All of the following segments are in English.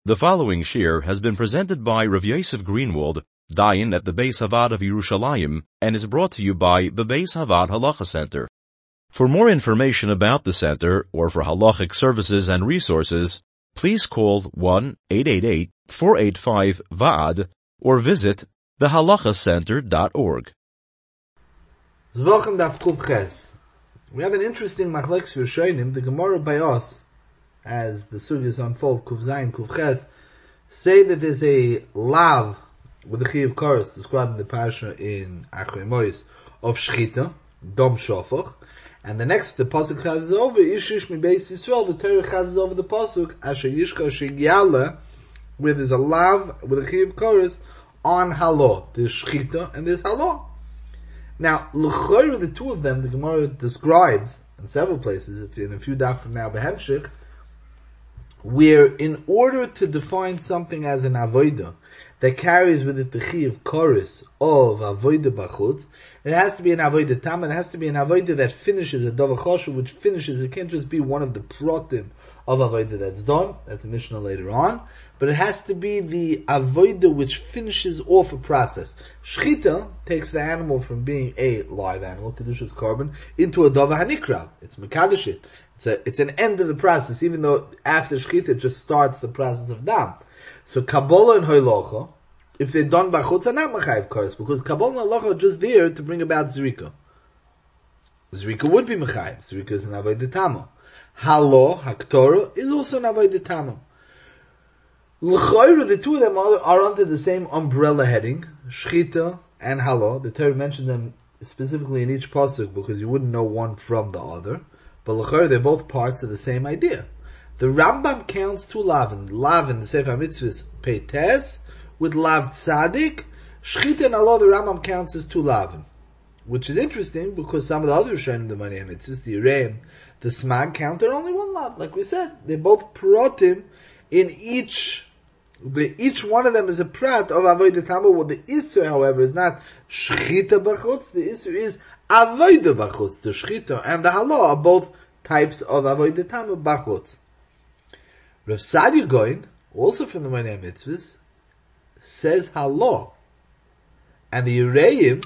The following shir has been presented by Rav Yosef Greenwald, Dayan at the Beis Havad of Yerushalayim, and is brought to you by the Beis Havad Halacha Center. For more information about the center, or for halachic services and resources, please call 1-888-485-VAAD or visit thehalachacenter.org. Zvochem daf Kuf Ches. We have an interesting machlokes Rishonim. The Gemara by us, as the sugyas unfold, Kuf Zayin, Kuf Ches, say that there's a lav with the Chiyav Koros described in the Parasha in Achrei Mois of Shchita, Dom Shofach, and the pasuk has over Ishish mi Beis Yisrael. The Torah has over the pasuk Asher Yishka Shigyala, where there's a lav with the Chiyav Koros on Halo. There's Shchita and there's Halo. Now, l'chayr, the two of them, the Gemara describes in several places, in a few daf from now, behemshich, where in order to define something as an avodah that carries with it the chiyav koros of avodah bachutz, it has to be an avodah tam, it has to be an avodah that finishes a davar choshev, which finishes. It can't just be one of the protim of avodah that's done. That's a Mishnah later on. But it has to be the avodah which finishes off a process. Shchita takes the animal from being a live animal, kedushas carbon, into a davar hanikra. It's mekadosh it. It's an end of the process, even though after shchita it just starts the process of dam. So kabbalah and hoylocha, if they're done by chutz, are not machayev koros, because kabbalah and hoylocha are just there to bring about zrika. Zrika would be machayev. Zrika is an avodah tama. Halo, haktorah, is also an avodah tama. L'chayru, the two of them are under the same umbrella heading, Shchita and Halo. The Torah mentioned them specifically in each pasuk because you wouldn't know one from the other. But l'chayru, they're both parts of the same idea. The Rambam counts two lavin. Lavin, the Sefer HaMitzvahs, Peites, with lav tzadik. Shchita and Halo, the Rambam counts as two lavin. Which is interesting because some of the other Rishonim, the Manei HaMitzvahs, the Yereim, the Smag, counted only one lav. Like we said, they're both protim in each one of them is a prat of avodah tama. Well, the isur, however, is not shchita b'chutz. The isur is avodah b'chutz. The shchita and the halo are both types of avodah tama b'chutz. Rav Sadia Goin, also from the Manei HaMitzvahs, says halo, and the Yereim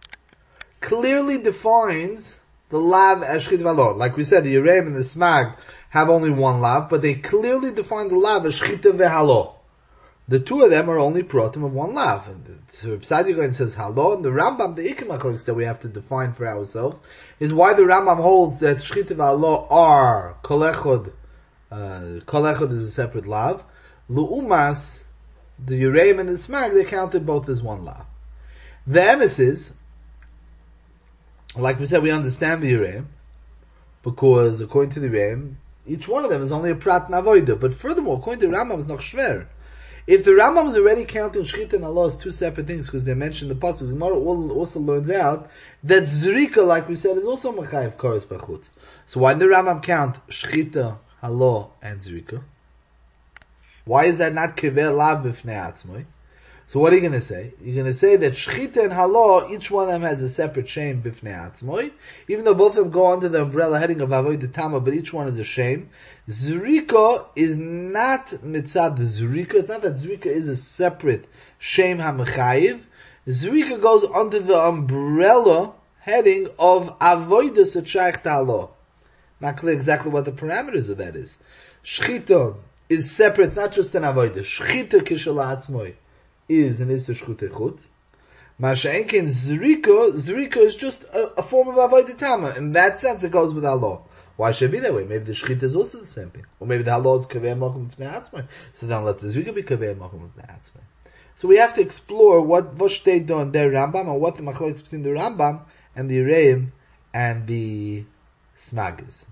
clearly defines the lav as shchita v'halo. Like we said, the Yereim and the Smag have only one lav, but they clearly define the lav as shchita v'halo. The two of them are only protim of one lav. And so Sadia Goin says halo, and the Rambam, the ikimachloks that we have to define for ourselves, is why the Rambam holds that shchita v'halo are kolechod. Kolechod is a separate lav. Lu'umas, the Yereim and the Smag, they counted both as one lav. The emesis, like we said, we understand the Yereim, because according to the Yereim, each one of them is only a prat navoida. But furthermore, according to the Rambam, is noch shver. If the Rambam is already counting Shchita and Allah as two separate things, because they mentioned the pasuk, the Gemara also learns out that Zrika, like we said, is also Machayev Koros B'chutz. So why did the Rambam count Shchita, Allah, and Zrika? Why is that not Kever Lav B'fnei Atzmoi? So what are you going to say? You're going to say that Shchita and Halo, each one of them has a separate shame B'fnei Atzmoi, even though both of them go under the umbrella heading of Avodah Tama, but each one is a shame. Zrika is not mitzad Zrika. It's not that Zrika is a separate shame HaMechayiv. Zrika goes under the umbrella heading of Avodah Sechayach Halo. Not clear exactly what the parameters of that is. Shchita is separate. It's not just an Avodah. Shchita Kishal Atzmoi is an Issa Shchutei Chutz. Masha'enkin Zrika is just a form of Avodah Tama. In that sense, it goes with Allah. Why should it be that way? Maybe the Shchita is also the same thing. Or maybe the Halo is Kaveh Mokum B'fnei Atzmai. So then let the Zrika be Kaveh Mokum B'fnei Atzmai. So we have to explore what steht do in der Rambam, and what the machlokes between the Rambam and the Yereim and the Smag is.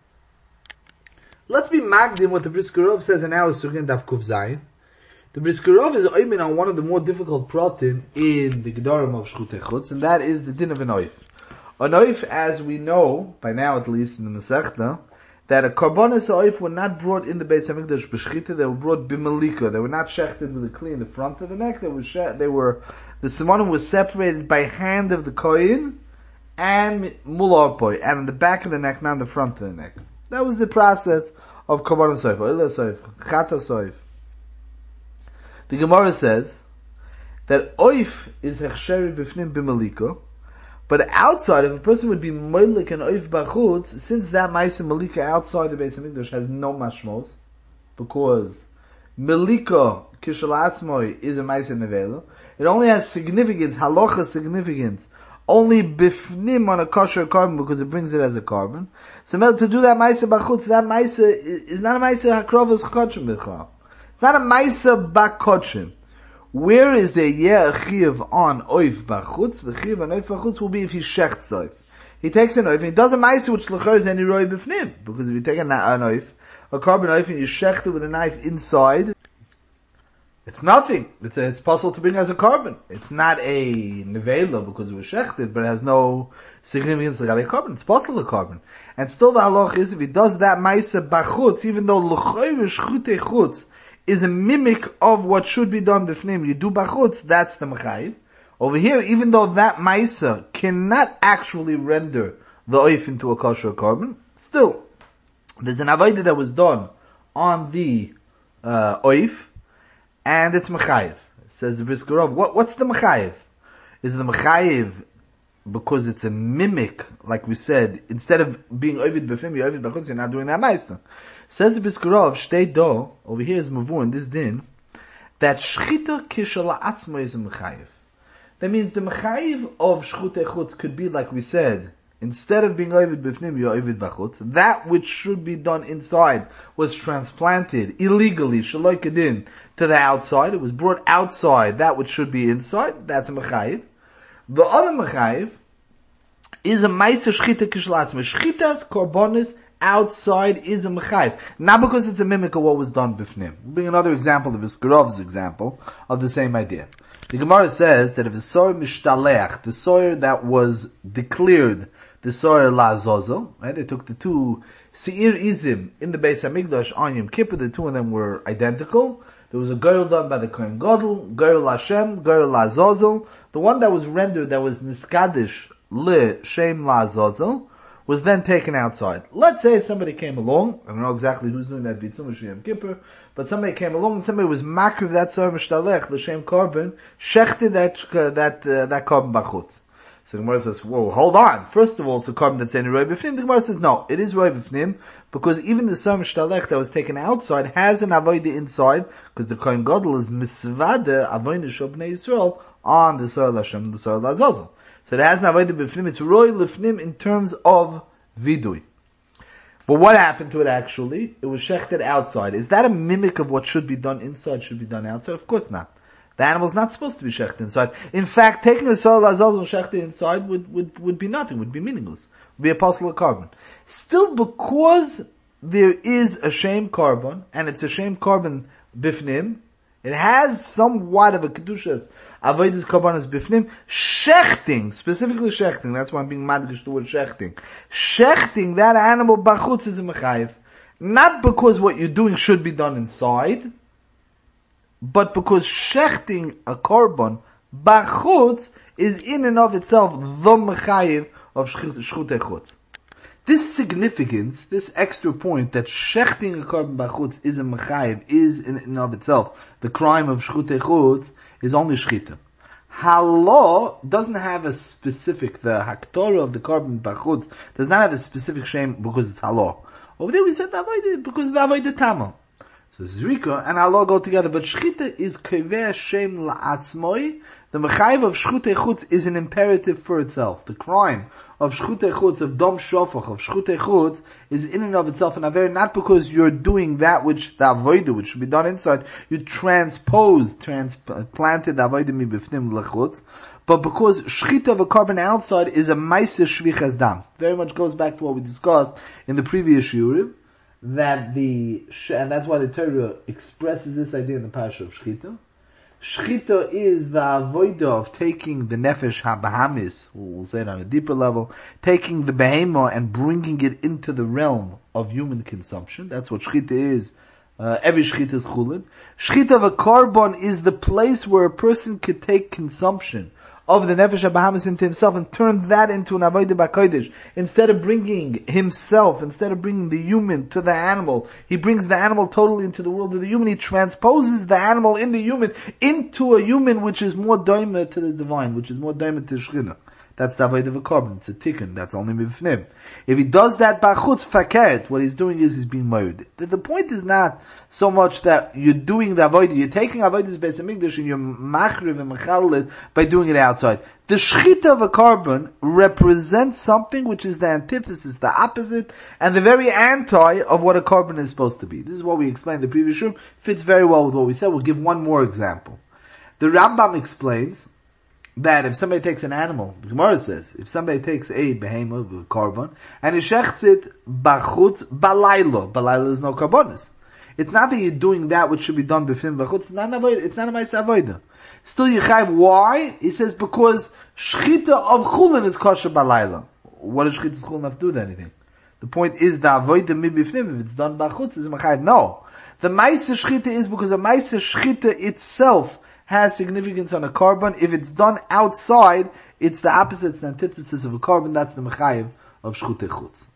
Let's be magdim what the Brisker Rov says in our Sugin Daf Kuf Zayin. The Brisker Rov is oimin on one of the more difficult pratim in the Gedarim of Shchutei Chutz, and that is the din of an oif. An oif, as we know, by now at least in the Masechta, that a karbonos oif were not brought in the Beis Hamikdash b'shchita, they were brought b'malika. They were not shechted with a kli in the front of the neck, the simonim was separated by hand of the kohen, and mularpoi, and in the back of the neck, not in the front of the neck. That was the process of karbonos oif, oila oif, chata oif. The Gemara says that oif is hechsheri b'fnim b'malika, but outside, if a person would be moilik and oif b'chutz, since that ma'isa malika outside the Beis Hamikdash has no mashmos, because malika kishalatzmoi is a ma'isa nevela, it only has significance, halacha significance, only bifnim on a kosher carbon because it brings it as a carbon. So to do that ma'isa b'chutz, that ma'isa is not a ma'isa hakrovas chotshim b'chal. It's not a ma'isa b'kotshim. Where is the chiyuv on oif b'chutz? The chiyuv on oif b'chutz will be if he shechts oif. He takes an oif and he does a ma'isa which l'chor is any roi b'fnim. Because if you take an oif, a carbon oif, and you shecht it with a knife inside, it's nothing. It's possible to bring as a carbon. It's not a nevela because it was shechted, but it has no significance like a carbon. It's possible a carbon. And still the halach is if he does that ma'isa b'chutz, even though l'chor shchutei chutz is a mimic of what should be done b'fnim, you do b'chutz, that's the mechayiv. Over here, even though that ma'isa cannot actually render the oif into a kosher carbon, still, there's an avodah that was done on the oif, and it's mechayiv. Says the Brisker Rov, what's the mechayiv? Is the mechayiv because it's a mimic, like we said, instead of being ovid b'fnim, you're ovid b'chutz, you're not doing that ma'isa. Says the Brisker Rov, shtei do, over here is mavur in this din, that shchita kishala atzma is a mechayiv. That means the mechayiv of shchutei chutz could be like we said, instead of being ovid b'fnim, you're ovid b'chutz. That which should be done inside was transplanted illegally, shaloi kedin, to the outside. It was brought outside. That which should be inside, that's a mechayiv. The other mechayiv is a ma'isa shchita kishala atzma. Shchita's korbanis outside is a mechayiv. Not because it's a mimic of what was done b'fnim. We'll bring another example of Iskurov's example of the same idea. The Gemara says that if a soyer mishtaleach, the soyer that was declared the soyer la'azozel, right? They took the two seir izim in the Beis Hamikdash on Yom Kippur, the two of them were identical. There was a girl done by the Kohen Gadol, girl Hashem, girl la'azozel. The one that was rendered, that was niskadish le shem la'azozel, was then taken outside. Let's say somebody came along, I don't know exactly who's doing that bitzum Yom Kippur, but somebody came along and somebody was makriv that soyer mishtalech, the shem carbon, shechted that carbon b'chutz. So the Gemara says, whoa, hold on. First of all, it's a carbon that's any roi b'fnim. The Gemara says, no, it is roi b'fnim, because even the soyer mishtalech that was taken outside has an avodah inside, because the Kohen Gadol is misvade avodah shel bnei Yisrael on the soyer Hashem, the soyer la'azozel. So it has an avodah b'fnim, it's roi l'fnim in terms of vidui. But what happened to it actually? It was shechted outside. Is that a mimic of what should be done inside, should be done outside? Of course not. The animal's not supposed to be shechted inside. In fact, taking the soil azaz and shechted inside would be nothing, would be meaningless. Would be a possible carbon. Still, because there is a shame carbon, and it's a shame carbon bifnim, it has somewhat of a kedushas avodas karbanos bifnim, shechting, specifically shechting, that's why I'm being madgish the word shechting. Shechting that animal bachutz is a mechayiv. Not because what you're doing should be done inside, but because shechting a korban bachutz is in and of itself the mechayiv of shchutei chutz. This significance, this extra point that shechting a korban bachutz is a mechayiv, is in and of itself the crime of shchutei chutz, is only shchita. Halaw doesn't have a specific, the haktorah of the korban bachutz does not have a specific shame because it's halaw. Over there we said because of the avodah tama. So zrika and halaw go together, but shchita is keveh shem la'atzmoi. The mechayiv of shchutei chutz is an imperative for itself. The crime of shchutei chutz, of dom shofach, of shchutei chutz, is in and of itself an aver, not because you're doing that which, the avodah, which should be done inside, you transplanted the avodah mi b'fnim lechutz, but because shchita of a carbon outside is a ma'aseh shvichas dam. Very much goes back to what we discussed in the previous shiurim, and that's why the Torah expresses this idea in the parasha of shchita. Shchita is the avodah of taking the nefesh habahamis, we'll say it on a deeper level, taking the behemah and bringing it into the realm of human consumption. That's what shchita is. Every shchita is chulin. Shchita of a korban is the place where a person could take consumption of the Nefesh HaBahamis into himself and turned that into an Avodah B'Kodesh. Instead of bringing himself, instead of bringing the human to the animal, he brings the animal totally into the world of the human. He transposes the animal in the human into a human which is more doimah to the divine, which is more doimah to Shechina. That's the avodah of a carbon. It's a tikkun. That's only mivfnim. If he does that bachutz fakert, what he's doing is he's being married. The point is not so much that you're doing the avodah. You're taking avodas Beis Hamikdash and you're machriv and mechalel by doing it outside. The shchita of a carbon represents something which is the antithesis, the opposite, and the very anti of what a carbon is supposed to be. This is what we explained in the previous room. Fits very well with what we said. We'll give one more example. The Rambam explains that if somebody takes an animal, the Gemara says, if somebody takes a behemoth, a carbon, and he shechts it bachutz balaylo. Balaylo is no carbonis. It's not that you're doing that which should be done b'fnim bachutz. It's not a ma'aseh avodah. Still you chayv. Why? He says because shchita of chulin is kosher balaylo. What does shchita of chulin have to do with anything? The point is the avodah mibifnim. If it's done bachutz, is machayv. No. The ma'aseh shchita is because the ma'aseh shchita itself has significance on a carbon. If it's done outside, it's the opposite, it's the antithesis of a carbon. That's the mechayiv of shchutei chutz.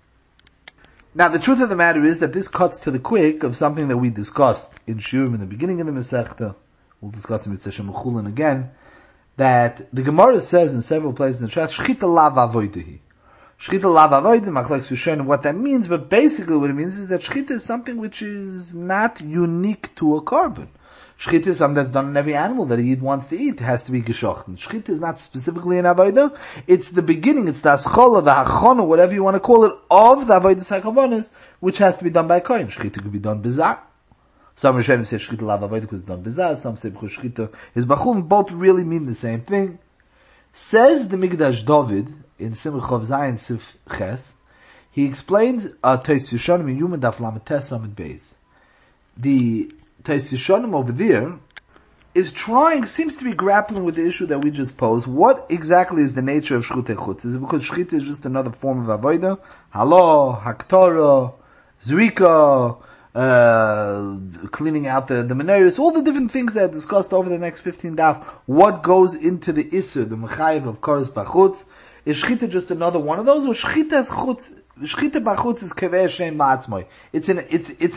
Now, the truth of the matter is that this cuts to the quick of something that we discussed in Shurim in the beginning of the Masechta. We'll discuss in Mitzvah Shemachulin again. That the Gemara says in several places in the Shas, Shchita lav avoidahi. Shchita lav avoidahi, machlek sushen, what that means, but basically what it means is that Shchita is something which is not unique to a carbon. Shchita is something that's done in every animal that a Yid wants to eat. It has to be geshochten. Shchita is not specifically an avodah. It's the beginning, it's the aschola, the hachona, whatever you want to call it, of the avodah hakavonis, which has to be done by a kohen. Shchita could be done bizarre. Some Rishonim say shchita lav avodah because it's done bizarre. Some say because shchita is bachul. Both really mean the same thing. Says the Migdash David in Simcha Chav Zayin Sif Ches, he explains Tais Yishonim in Yuma Daf Lametes Amid Beis. The Tais Yishonim over there seems to be grappling with the issue that we just posed. What exactly is the nature of shchutei chutz? Is it because shchita is just another form of avodah? Halo, haktorah, zrika, cleaning out the menorahs, all the different things that are discussed over the next 15 daf. What goes into the isur, the mechayiv of koros bachutz? Is shchita just another one of those, or shchita bachutz is kaveh shem ma'atzmoi? It's an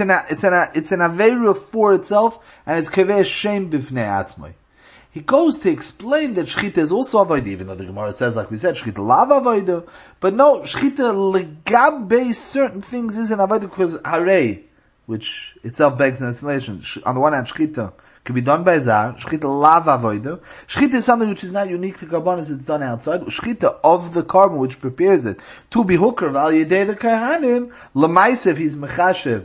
aveira for itself, and it's kaveh shem b'fnei atzmoi. He goes to explain that shchita is also avodah, even though the Gemara says, like we said, shchita lav avodah, but no, shchita legabe certain things is an avodah because harei, which itself begs an explanation. On the one hand, shchita can be done by zar. Shchita lav avodah. Shchita is something which is not unique to carbonis, it's done outside. Shchita of the carbon which prepares it to be hooker al yedei the kahanim lemaisev he's mechashev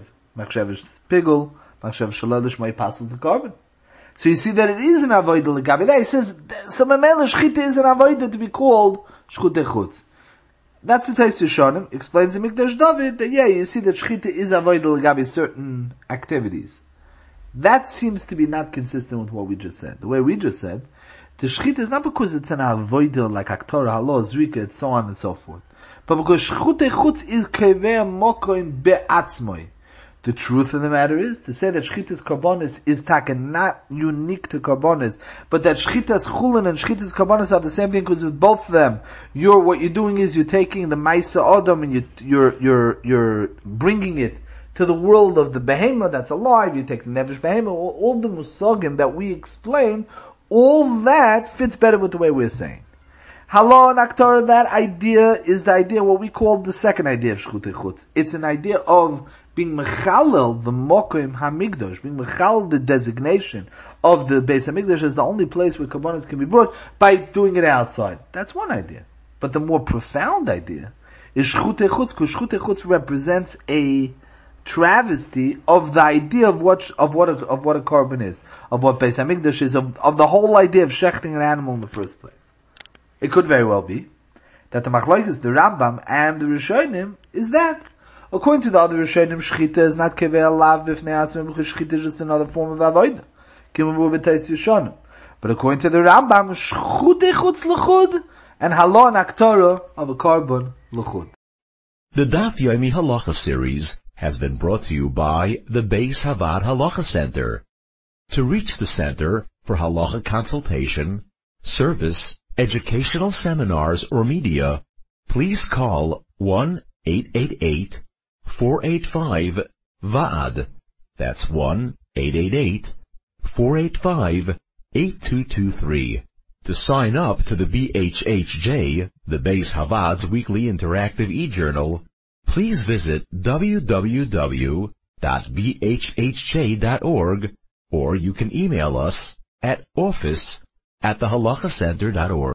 pigul machshev shalalish may passes the carbon. So you see that it is an avodah legabe. He says so memela shchita is an avodah to be called shchutei chutz. That's the Tais Yishonim explains in Mikdash David that you see that shchita is avodah legabe certain activities. That seems to be not consistent with what we just said. The way we just said, the shchita is not because it's an avodah like aktorah, halo, zrika, and so on and so forth, but because shchutei chutz is kaveh mokoim be'atzmoi. The truth of the matter is, to say that shchita's karbonis is not unique to karbonis, but that shchita's chulin and shchita's karbonis are the same thing, because with both of them, what you're doing is you're taking the ma'isa adam and you're bringing it to the world of the behemoth that's alive. You take the nevish behemoth, all the musagim that we explain, all that fits better with the way we're saying. Halo and aktorah, that idea is the idea, what we call the second idea of shchutei chutz. It's an idea of being mechalel the mokim hamigdash, being mechalel the designation of the Beis Hamikdash as the only place where karbanos can be brought by doing it outside. That's one idea. But the more profound idea is shchutei chutz, because shchutei chutz represents a travesty of the idea of what a carbon is, of what Beis Hamikdash is, of the whole idea of shechting an animal in the first place. It could very well be that the machlokes, the Rambam and the Rishonim is that, according to the other Rishonim, shchita is not kaveh lav b'fnei atzmei, because shchita is just another form of avodah. Kimavu b'tais Yishonim. But according to the Rambam, shchutei chutz l'chud, and halo and aktorah of a carbon l'chud. The Daf Yomi Halacha series has been brought to you by the Beis Havad Halacha Center. To reach the center for halacha consultation, service, educational seminars, or media, please call 1-888-485-VAAD. That's 1-888-485-8223. To sign up to the BHHJ, the Beis Havad's weekly interactive e-journal, please visit www.bhhj.org, or you can email us at office@thehalachacenter.org.